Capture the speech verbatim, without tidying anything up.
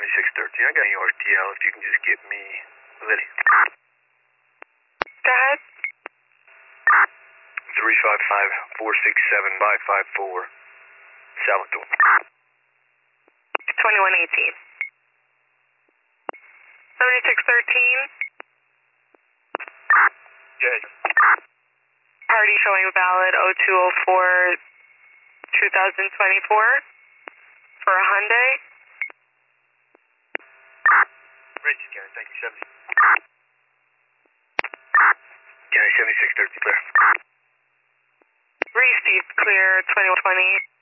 seventy-six thirteen. I got your R T L if you can just get me Liddy. Go ahead. three five five, four six seven, five five four, Salvatore. twenty-one eighteen. seventy-six thirteen. Good. Party showing valid oh two oh four twenty twenty-four for a Hyundai. Rich, County, thank you, seventy. County seventy-six thirteen, clear. Received clear twenty-one twenty.